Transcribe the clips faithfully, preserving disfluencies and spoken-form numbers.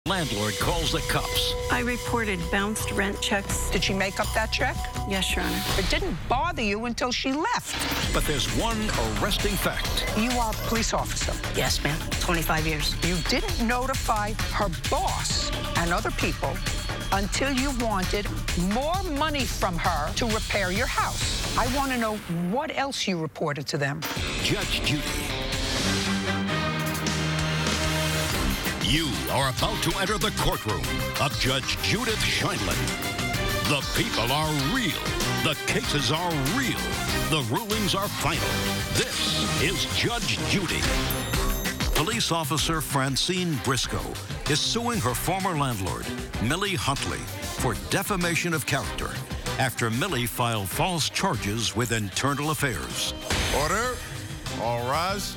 Landlord calls the cops. I reported bounced rent checks. Did she make up that check? Yes, Your Honor. It didn't bother you until she left. But there's one arresting fact. You are a police officer. Yes, ma'am. twenty-five years. You didn't notify her boss and other people until you wanted more money from her to repair your house. I want to know what else you reported to them. Judge Judy. You are about to enter the courtroom of Judge Judith Sheindlin. The people are real. The cases are real. The rulings are final. This is Judge Judy. Police officer Francine Briscoe is suing her former landlord, Millie Huntley, for defamation of character after Millie filed false charges with Internal Affairs. Order. All rise.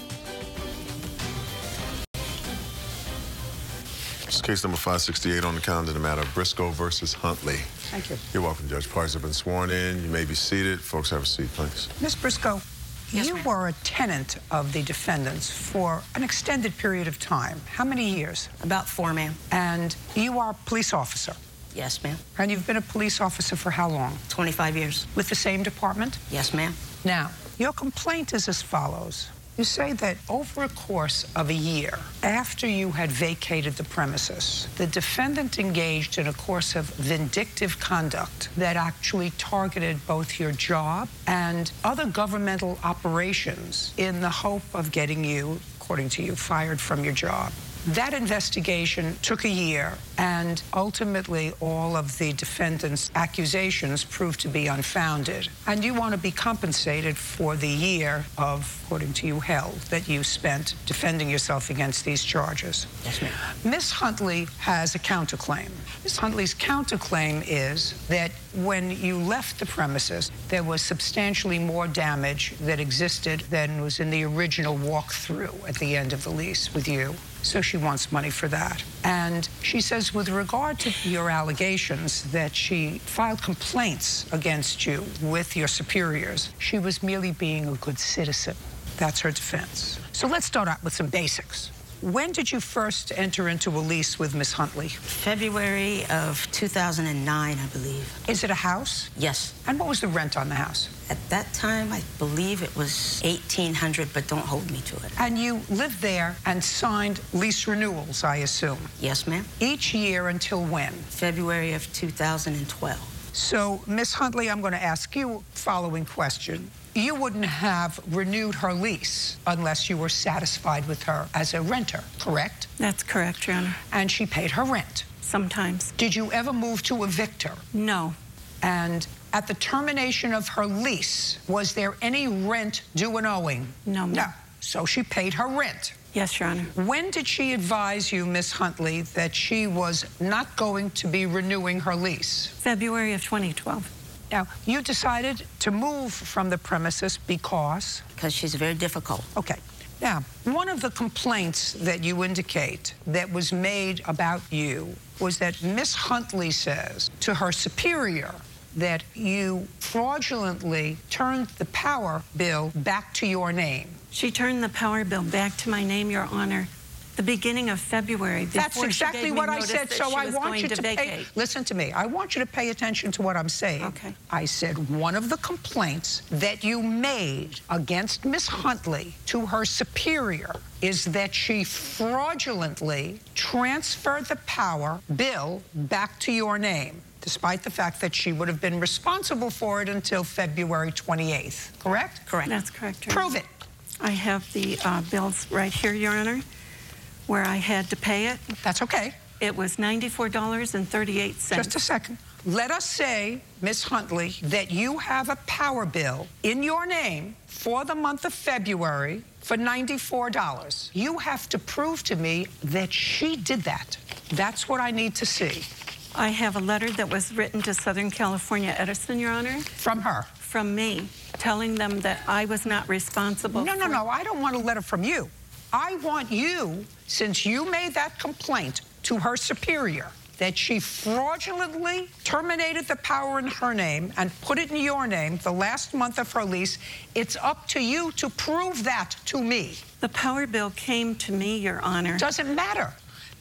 This is case number five sixty-eight on the calendar, the matter of Briscoe versus Huntley. Thank you. You're welcome, Judge. Parties have been sworn in. You may be seated. Folks, have a seat, please. Miz Briscoe, Yes, you ma'am. were a tenant of the defendants for an extended period of time. How many years? About four, ma'am. And you are a police officer. Yes, ma'am. And you've been a police officer for how long? twenty-five years. With the same department? Yes, ma'am. Now, your complaint is as follows. You say that over a course of a year, after you had vacated the premises, the defendant engaged in a course of vindictive conduct that actually targeted both your job and other governmental operations in the hope of getting you, according to you, fired from your job. That investigation took a year, and ultimately all of the defendant's accusations proved to be unfounded. And you want to be compensated for the year of, according to you, hell that you spent defending yourself against these charges. Yes, ma'am. Miss Huntley has a counterclaim. Miss Huntley's counterclaim is that when you left the premises, there was substantially more damage that existed than was in the original walkthrough at the end of the lease with you. So she wants money for that. And she says with regard to your allegations that she filed complaints against you with your superiors, she was merely being a good citizen. That's her defense. So let's start out with some basics. When did you first enter into a lease with Miss Huntley? February of two thousand nine, I believe. Is it a house? Yes. And what was the rent on the house? At that time, I believe it was eighteen hundred dollars, but don't hold me to it. And you lived there and signed lease renewals, I assume. Yes, ma'am. Each year until when? February of two thousand twelve. So, Miss Huntley, I'm going to ask you the following question. You wouldn't have renewed her lease unless you were satisfied with her as a renter, correct? That's correct, Your Honor. And she paid her rent. Sometimes. Did you ever move to evict her? No. And at the termination of her lease, was there any rent due and owing? No, ma'am. No. So she paid her rent. Yes, Your Honor. When did she advise you, Miss Huntley, that she was not going to be renewing her lease? February of twenty twelve. Now, you decided to move from the premises because? Because she's very difficult. Okay. Now, one of the complaints that you indicate that was made about you was that Miss Huntley says to her superior that you fraudulently turned the power bill back to your name. She turned the power bill back to my name, Your Honor, the beginning of February. That's before she exactly gave me what I notice said, that so she I was want going you to to pay, vacate. listen to me, I want you to pay attention to what I'm saying. Okay. I said one of the complaints that you made against Miss Huntley to her superior is that she fraudulently transferred the power bill back to your name, despite the fact that she would have been responsible for it until February twenty-eighth, correct? Correct. That's correct, Your Prove Honor. it. I have the uh, bills right here, Your Honor, where I had to pay it. That's okay. It was ninety-four dollars and thirty-eight cents. Just a second. Let us say, Miss Huntley, that you have a power bill in your name for the month of February for ninety-four dollars. You have to prove to me that she did that. That's what I need to see. I have a letter that was written to Southern California Edison, Your Honor, From her. from me, telling them that I was not responsible No, no, for... no, I don't want a letter from you. I want you, since you made that complaint to her superior, that she fraudulently terminated the power in her name and put it in your name the last month of her lease, it's up to you to prove that to me. The power bill came to me, Your Honor. Doesn't matter.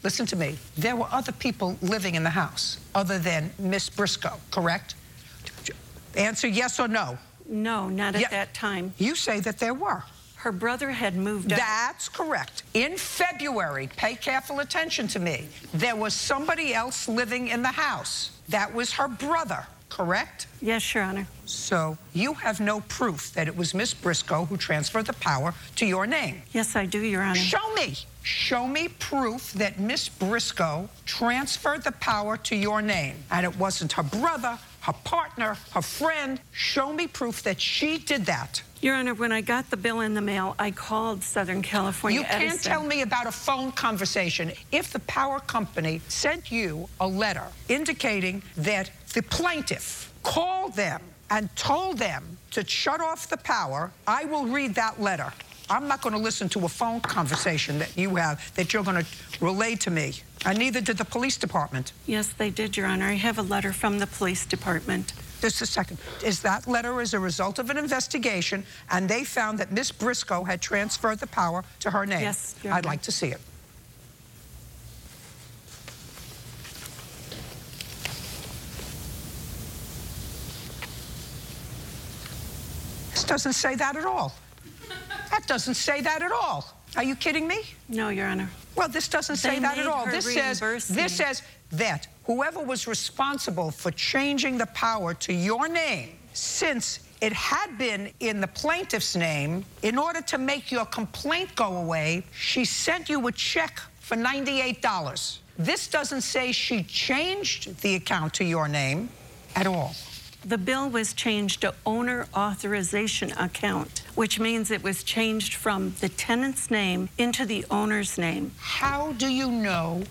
listen to me. There were other people living in the house other than Miss Briscoe, correct? Answer yes or no. No, not at Yeah. that time. You say that there were. Her brother had moved out. That's correct. In February, pay careful attention to me, there was somebody else living in the house. That was her brother, correct? Yes, Your Honor. So you have no proof that it was Miss Briscoe who transferred the power to your name. Yes, I do, Your Honor. Show me. Show me proof that Miss Briscoe transferred the power to your name. And it wasn't her brother, her partner, her friend. Show me proof that she did that. Your Honor, when I got the bill in the mail, I called Southern California You can't Edison. tell me about a phone conversation. If the power company sent you a letter indicating that the plaintiff called them and told them to shut off the power, I will read that letter. I'm not going to listen to a phone conversation that you have that you're going to relay to me. And neither did the police department. Yes, they did, Your Honor. I have a letter from the police department. Just a second. Is that letter as a result of an investigation, and they found that Miss Briscoe had transferred the power to her name? Yes, Your I'd Honor. like to see it. This doesn't say that at all. That doesn't say that at all. Are you kidding me? No, Your Honor. Well, this doesn't say They that made at all. her This says reimburse this me. says that whoever was responsible for changing the power to your name, since it had been in the plaintiff's name, in order to make your complaint go away, she sent you a check for ninety-eight dollars. This doesn't say she changed the account to your name at all. The bill was changed to owner authorization account, which means it was changed from the tenant's name into the owner's name. How do you know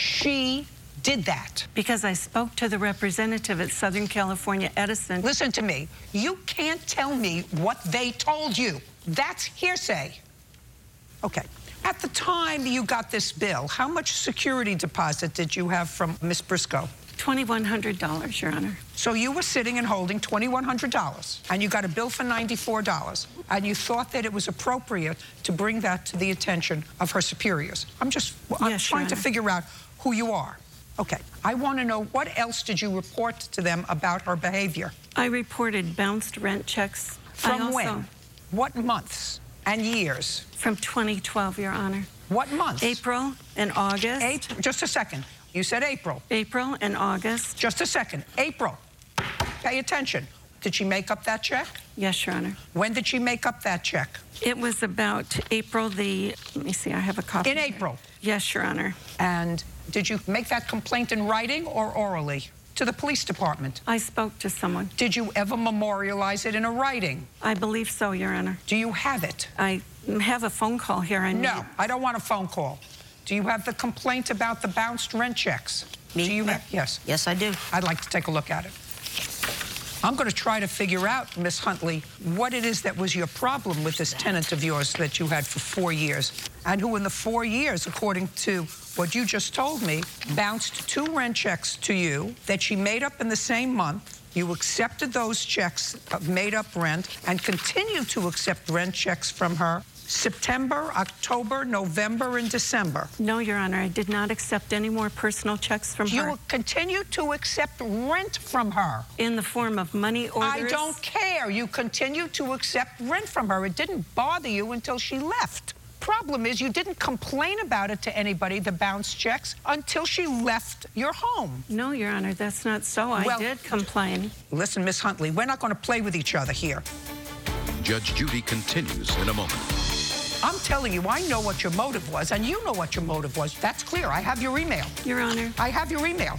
she did that? Because I spoke to the representative at Southern California Edison. Listen to me. You can't tell me what they told you. That's hearsay. Okay. At the time you got this bill, how much security deposit did you have from Miss Briscoe? twenty-one hundred dollars, Your Honor. So you were sitting and holding twenty-one hundred dollars, and you got a bill for ninety-four dollars, and you thought that it was appropriate to bring that to the attention of her superiors. I'm just I'm Yes, Your trying to Honor. figure out who you are. Okay, I want to know, what else did you report to them about her behavior? I reported bounced rent checks. I From also, when? What months and years? From twenty twelve, Your Honor. What months? April and August. April. Just a second. You said April. April and August. Just a second. April. Pay attention. Did she make up that check? Yes, Your Honor. When did she make up that check? It was about April the, let me see, I have a copy. In here. April. Yes, Your Honor. And did you make that complaint in writing or orally to the police department? I spoke to someone. Did you ever memorialize it in a writing? I believe so, Your Honor. Do you have it? I have a phone call here. I No, made. I don't want a phone call. Do you have the complaint about the bounced rent checks? Me? Do you have? Yes. Yes, I do. I'd like to take a look at it. I'm going to try to figure out, Miss Huntley, what it is that was your problem with this tenant of yours that you had for four years, and who in the four years, according to what you just told me, bounced two rent checks to you that she made up in the same month. You accepted those checks of made-up rent and continued to accept rent checks from her September, October, November, and December. No, Your Honor, I did not accept any more personal checks from her. You continued to accept rent from her. In the form of money orders. I don't care. You continue to accept rent from her. It didn't bother you until she left. Problem is, you didn't complain about it to anybody, the bounce checks, until she left your home. No, Your Honor, that's not so. I Well- did complain. Listen, Miss Huntley, we're not going to play with each other here. Judge Judy continues in a moment. I'm telling you, I know what your motive was, and you know what your motive was. That's clear. I have your email. Your Honor. I have your email.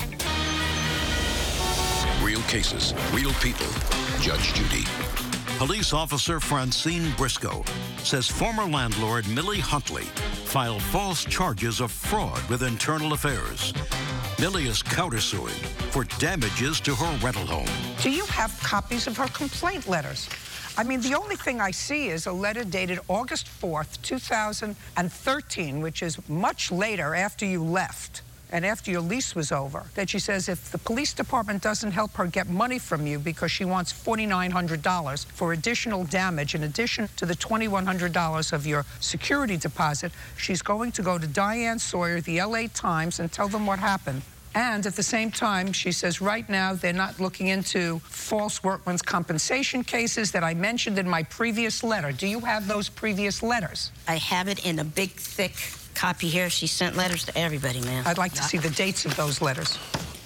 Real cases, real people. Judge Judy. Police officer Francine Briscoe says former landlord Millie Huntley filed false charges of fraud with Internal Affairs. Millie is countersuing for damages to her rental home. Do you have copies of her complaint letters? I mean, the only thing I see is a letter dated August fourth, two thousand thirteen, which is much later after you left. and after your lease was over, that she says if the police department doesn't help her get money from you because she wants four thousand nine hundred dollars for additional damage in addition to the two thousand one hundred dollars of your security deposit, she's going to go to Diane Sawyer, the L A Times, and tell them what happened. And at the same time, she says right now they're not looking into false workman's compensation cases that I mentioned in my previous letter. Do you have those previous letters? I have it in a big, thick copy here. She sent letters to everybody, ma'am. I'd like to see the dates of those letters.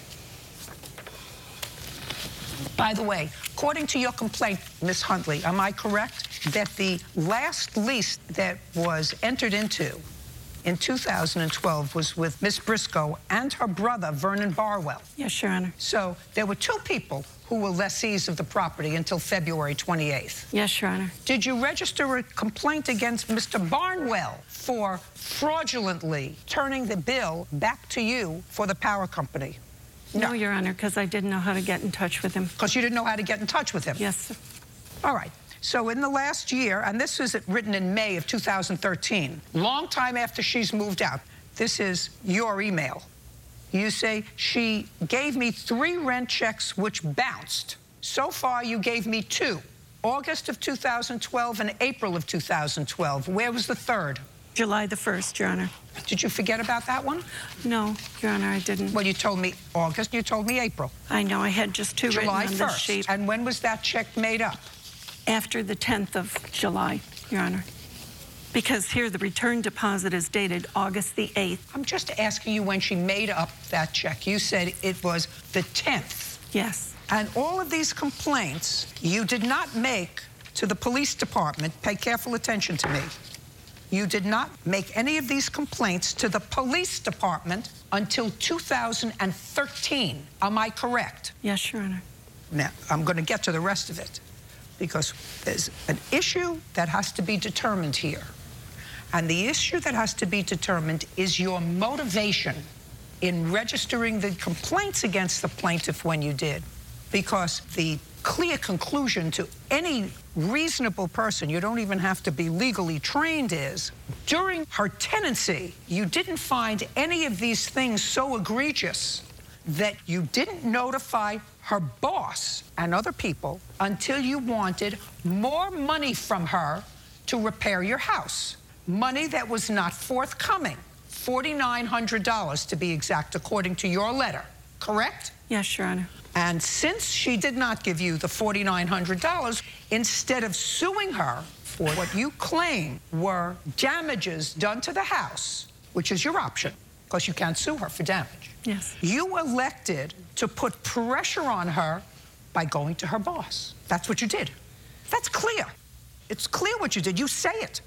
By the way, according to your complaint, Miz Huntley, am I correct that the last lease that was entered into in two thousand twelve was with Miss Briscoe and her brother, Vernon Barwell? Yes, Your Honor. So there were two people who were lessees of the property until February twenty-eighth. Yes, Your Honor. Did you register a complaint against Mister Barnwell for fraudulently turning the bill back to you for the power company? No, No. Your Honor, because I didn't know how to get in touch with him. Because you didn't know how to get in touch with him? Yes, sir. All right. So in the last year, and this was written in May of two thousand thirteen, long time after she's moved out, this is your email. You say, she gave me three rent checks which bounced. So far, you gave me two, August of two thousand twelve and April of two thousand twelve. Where was the third? July the first, Your Honor. Did you forget about that one? No, Your Honor, I didn't. Well, you told me August, you told me April. I know, I had just two July written on this first. sheet. And when was that check made up? After the tenth of July, Your Honor. Because here the return deposit is dated August the eighth. I'm just asking you when she made up that check. You said it was the tenth. Yes. And all of these complaints you did not make to the police department. Pay careful attention to me. You did not make any of these complaints to the police department until two thousand thirteen. Am I correct? Yes, Your Honor. Now, I'm going to get to the rest of it because there's an issue that has to be determined here. And the issue that has to be determined is your motivation in registering the complaints against the plaintiff when you did. Because the clear conclusion to any reasonable person, you don't even have to be legally trained, is during her tenancy, you didn't find any of these things so egregious that you didn't notify her boss and other people until you wanted more money from her to repair your house. Money that was not forthcoming, four thousand nine hundred dollars to be exact, according to your letter, correct? Yes, Your Honor. And since she did not give you the four thousand nine hundred dollars, instead of suing her for what you claim were damages done to the house, which is your option, because you can't sue her for damage, Yes. you elected to put pressure on her by going to her boss. That's what you did. That's clear. It's clear what you did. You say it.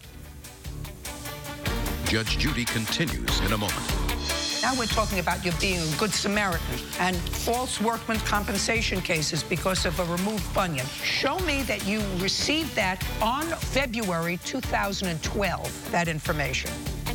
Judge Judy continues in a moment. Now we're talking about you being a good Samaritan and false workman compensation cases because of a removed bunion. Show me that you received that on February two thousand twelve, that information.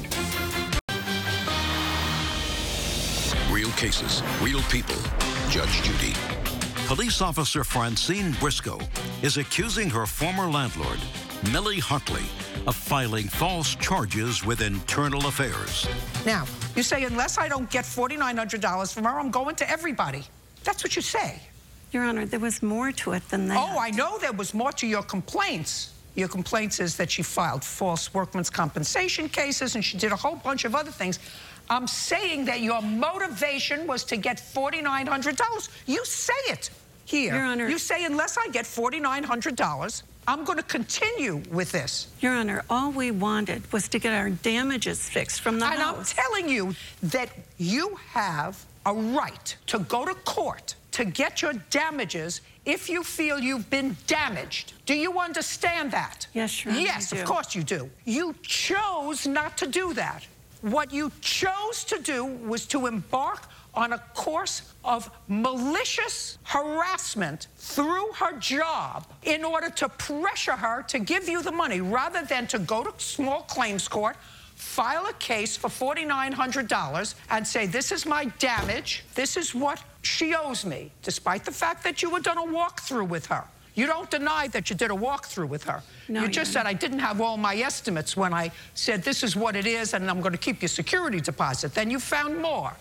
Real cases, real people. Judge Judy. Police officer Francine Briscoe is accusing her former landlord, Millie Huntley, of filing false charges with Internal Affairs. Now, you say, unless I don't get four thousand nine hundred dollars from her, I'm going to everybody. That's what you say. Your Honor, there was more to it than that. Oh, I know there was more to your complaints. Your complaints is that she filed false workman's compensation cases and she did a whole bunch of other things. I'm saying that your motivation was to get four thousand nine hundred dollars. You say it here. Your Honor. You say, unless I get four thousand nine hundred dollars, I'm going to continue with this. Your Honor, all we wanted was to get our damages fixed from the And house. I'm telling you that you have a right to go to court to get your damages if you feel you've been damaged. Do you understand that? Yes, Your Honor, Yes, I do. of course you do. You chose not to do that. What you chose to do was to embark on a course of malicious harassment through her job in order to pressure her to give you the money, rather than to go to small claims court, file a case for four thousand nine hundred dollars and say, this is my damage, this is what she owes me, despite the fact that you had done a walkthrough with her. You don't deny that you did a walkthrough with her. No, you just Your said, I didn't have all my estimates when I said, this is what it is, and I'm going to keep your security deposit. Then you found more.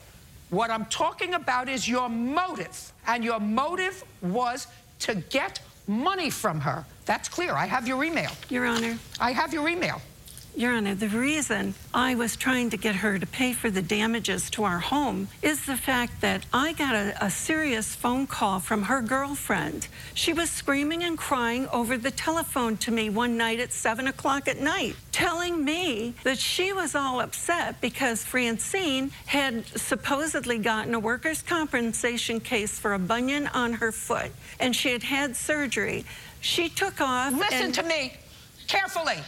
What I'm talking about is your motive. And your motive was to get money from her. That's clear. I have your email. Your Honor. I have your email. Your Honor, the reason I was trying to get her to pay for the damages to our home is the fact that I got a, a serious phone call from her girlfriend. She was screaming and crying over the telephone to me one night at seven o'clock at night, telling me that she was all upset because Francine had supposedly gotten a workers' compensation case for a bunion on her foot, and she had had surgery. She took off. Listen and to me carefully.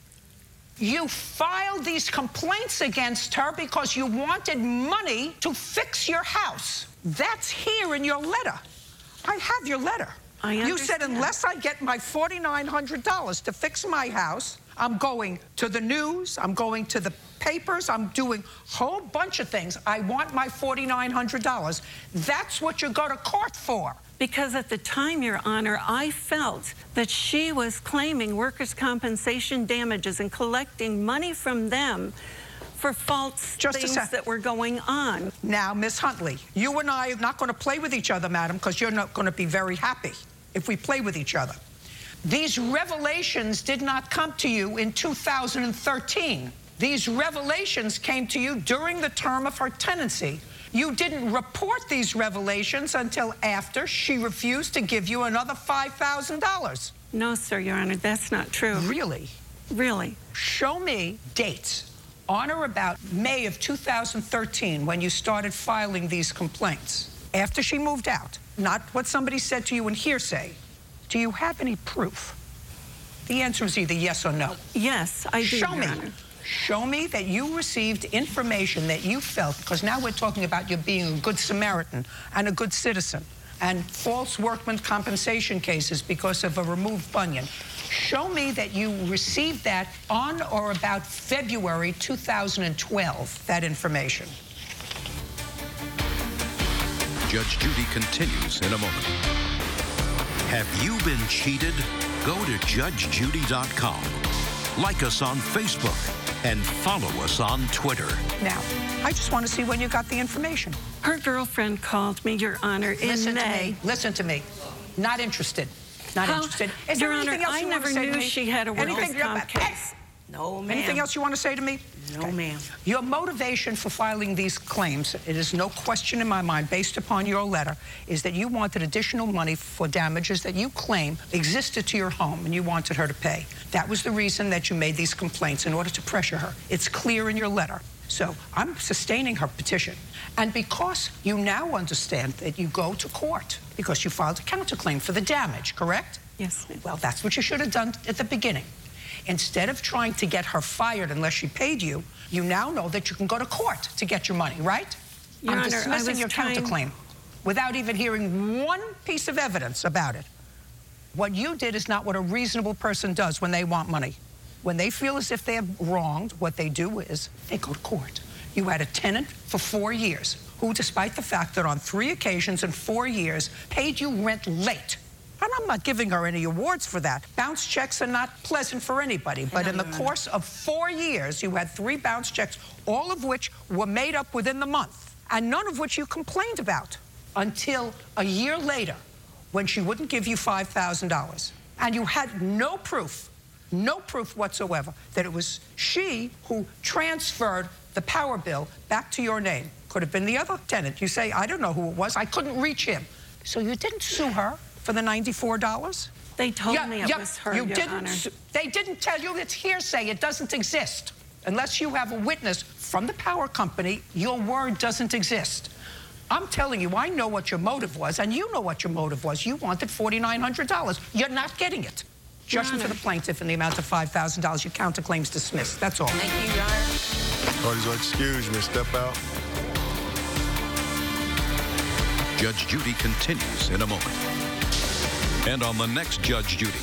You filed these complaints against her because you wanted money to fix your house. That's here in your letter. I have your letter. I You understand. said unless I get my forty-nine hundred dollars to fix my house, I'm going to the news, I'm going to the papers, I'm doing a whole bunch of things. I want my forty-nine hundred dollars. That's what you go to court for. Because at the time, Your Honor, I felt that she was claiming workers' compensation damages and collecting money from them for false Just a things sec. that were going on. Now, Miss Huntley, you and I are not going to play with each other, madam, because you're not going to be very happy if we play with each other. These revelations did not come to you in two thousand thirteen. These revelations came to you during the term of her tenancy. You didn't report these revelations until after she refused to give you another five thousand dollars. No, sir, Your Honor, that's not true. Really? Really. Show me dates on or about May of two thousand thirteen when you started filing these complaints. After she moved out, not what somebody said to you in hearsay. Do you have any proof? The answer is either yes or no. Yes, I do, Show Your me. Honor. Show me that you received information that you felt, because now we're talking about you being a good Samaritan and a good citizen, and false workman's compensation cases because of a removed bunion. Show me that you received that on or about February two thousand twelve, that information. Judge Judy continues in a moment. Have you been cheated? Go to judge judy dot com. Like us on Facebook and follow us on Twitter. Now, I just want to see when you got the information. Her girlfriend called me, Your Honor, in Listen May. to me. Listen to me. Not interested. Not How- interested. Is Your there Honor, anything else I you want never to say knew to me? she had a workers' Anything- comp case. No, ma'am. Anything else you want to say to me? No, ma'am. Your motivation for filing these claims, it is no question in my mind, based upon your letter, is that you wanted additional money for damages that you claim existed to your home and you wanted her to pay. That was the reason that you made these complaints, in order to pressure her. It's clear in your letter. So I'm sustaining her petition. And because you now understand that you go to court because you filed a counterclaim for the damage, correct? Yes, ma'am. Well, that's what you should have done at the beginning. Instead of trying to get her fired unless she paid you, you now know that you can go to court to get your money, right? Your I'm Honor, I dismissing was your trying- counterclaim without even hearing one piece of evidence about it. What you did is not what a reasonable person does when they want money. When they feel as if they're wronged, what they do is they go to court. You had a tenant for four years who, despite the fact that on three occasions in four years, paid you rent late. And I'm not giving her any awards for that. Bounce checks are not pleasant for anybody. But in the course of four years, you had three bounce checks, all of which were made up within the month, and none of which you complained about until a year later, when she wouldn't give you five thousand dollars. And you had no proof, no proof whatsoever, that it was she who transferred the power bill back to your name. Could have been the other tenant. You say, I don't know who it was. I couldn't reach him. So you didn't sue her for the ninety-four dollars? They told Yeah, me it yeah, was her, you Your didn't, Honor. su- They didn't tell you. It's hearsay. It doesn't exist. Unless you have a witness from the power company, your word doesn't exist. I'm telling you, I know what your motive was, and you know what your motive was. You wanted forty-nine hundred dollars. You're not getting it. Your Judgment for Honor. the plaintiff in the amount of five thousand dollars. Your counterclaim's dismissed. That's all. Thank you, Your Honor. Parties are excused. May step out. Judge Judy continues in a moment. And on the next Judge Judy.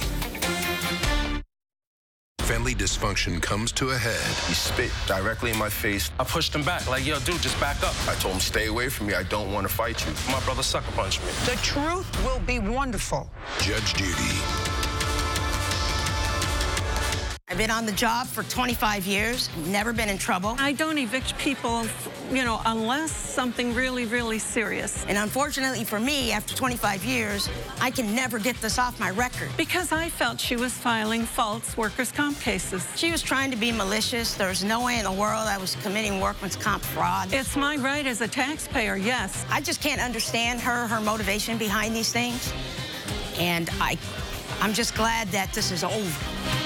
Family dysfunction comes to a head. He spit directly in my face. I pushed him back, like, yo, dude, just back up. I told him, stay away from me. I don't want to fight you. My brother sucker punched me. The truth will be wonderful. Judge Judy. I I've been on the job for twenty-five years, never been in trouble. I don't evict people, you know, unless something really, really serious. And unfortunately for me, after twenty-five years, I can never get this off my record. Because I felt she was filing false workers' comp cases. She was trying to be malicious. There was no way in the world I was committing workman's comp fraud. It's my right as a taxpayer, yes. I just can't understand her, her motivation behind these things. And I, I'm just glad that this is over.